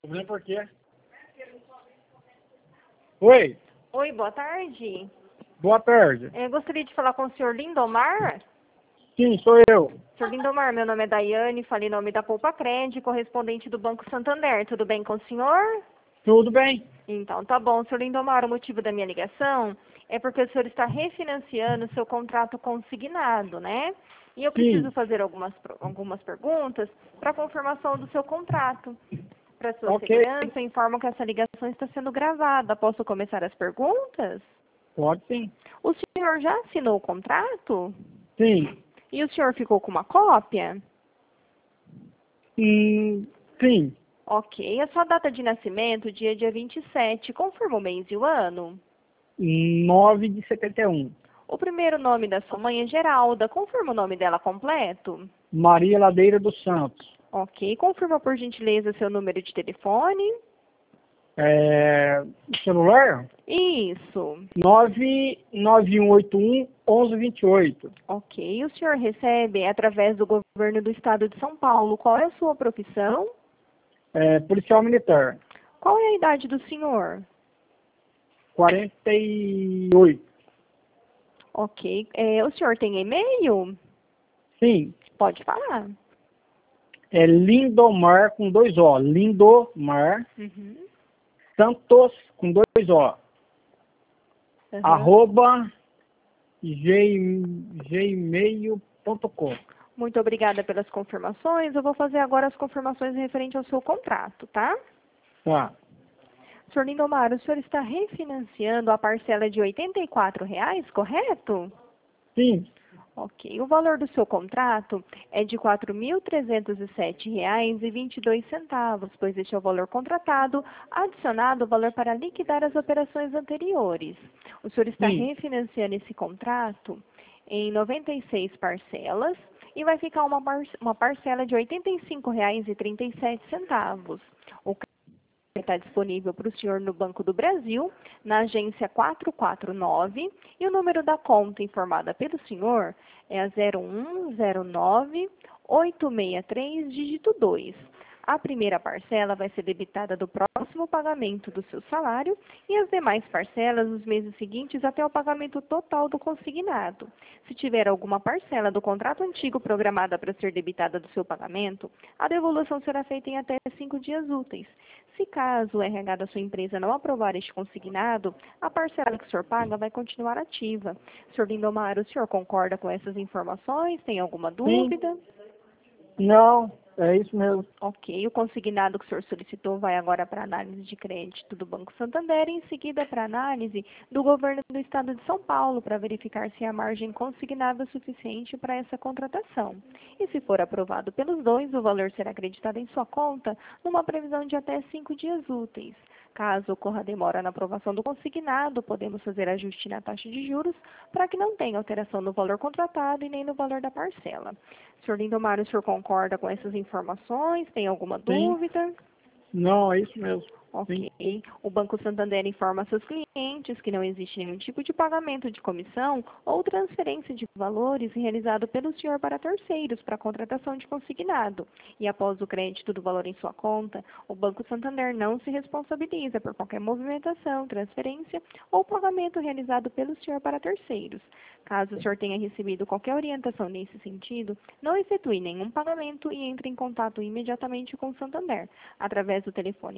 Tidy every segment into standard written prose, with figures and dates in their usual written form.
Não por quê? Oi, Oi, boa tarde. boa tarde. Eu gostaria de falar com o senhor Lindomar. Sim, sou eu. Senhor Lindomar, meu nome é Daiane, falei em nome da Poupa Cred, correspondente do Banco Santander. Tudo bem com o senhor? Tudo bem? Então, tá bom. Senhor Lindomar, o motivo da minha ligação é porque o senhor está refinanciando o seu contrato consignado, né? E eu preciso Sim. fazer algumas perguntas para confirmação do seu contrato. Para sua Ok, segurança, eu informo que essa ligação está sendo gravada. Posso começar as perguntas? pode sim. O senhor já assinou o contrato? Sim. E o senhor ficou com uma cópia? Sim. Ok. A sua data de nascimento, dia 27, confirma o mês e o ano? 9 de 71. O primeiro nome da sua mãe é Geralda. Confirma o nome dela completo? Maria Ladeira dos Santos. Ok. Confirma, por gentileza, seu número de telefone? Celular? Isso. 99181 1128. Ok. O senhor recebe através do governo do estado de São Paulo. Qual é a sua profissão? Policial Militar. Qual é a idade do senhor? 48. Ok. O senhor tem e-mail? Sim. Pode falar. É Lindomar com 2 O. Lindomar Uhum. Santos com 2 O. Uhum. @gmail.com. Muito obrigada pelas confirmações. Eu vou fazer agora as confirmações referente ao seu contrato, tá? Tá. Senhor Lindomar, o senhor está refinanciando a parcela de R$ 84,00, correto? Sim. Ok. O valor do seu contrato é de R$ 4.307,22, pois este é o valor contratado, adicionado o valor para liquidar as operações anteriores. O senhor está Sim. refinanciando esse contrato em 96 parcelas e vai ficar uma parcela de R$ 85,37. O está disponível para o senhor no Banco do Brasil, na agência 449, e o número da conta informada pelo senhor é a 0109863, dígito 2. A primeira parcela vai ser debitada do próximo pagamento do seu salário e as demais parcelas nos meses seguintes até o pagamento total do consignado. Se tiver alguma parcela do contrato antigo programada para ser debitada do seu pagamento, a devolução será feita em até 5 dias úteis. Se caso o RH da sua empresa não aprovar este consignado, a parcela que o senhor paga vai continuar ativa. Senhor Lindomar, o senhor concorda com essas informações? Tem alguma Sim. dúvida? Não, é isso mesmo. Ok, o consignado que o senhor solicitou vai agora para análise de crédito do Banco Santander e em seguida para análise do governo do estado de São Paulo para verificar se a margem consignada é suficiente para essa contratação. E se for aprovado pelos dois, o valor será acreditado em sua conta numa previsão de até 5 dias úteis. Caso ocorra demora na aprovação do consignado, podemos fazer ajuste na taxa de juros para que não tenha alteração no valor contratado e nem no valor da parcela. Senhor Lindomar, o senhor concorda com essas informações? Tem alguma Sim. dúvida? Não, é isso mesmo. Ok. Sim. O Banco Santander informa seus clientes que não existe nenhum tipo de pagamento de comissão ou transferência de valores realizado pelo senhor para terceiros para contratação de consignado. E após o crédito do valor em sua conta, o Banco Santander não se responsabiliza por qualquer movimentação, transferência ou pagamento realizado pelo senhor para terceiros. Caso o senhor tenha recebido qualquer orientação nesse sentido, não efetue nenhum pagamento e entre em contato imediatamente com o Santander, através do telefone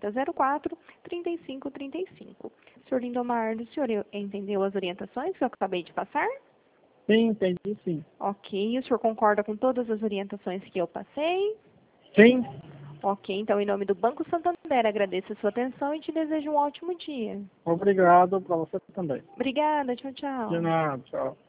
4004-3535. Senhor Lindomar, o senhor entendeu as orientações que eu acabei de passar? Sim, entendi sim. Ok. O senhor concorda com todas as orientações que eu passei? Sim. Ok. Então, em nome do Banco Santander, agradeço a sua atenção e te desejo um ótimo dia. Obrigado para você também. Obrigada. Tchau, De tchau. nada, tchau.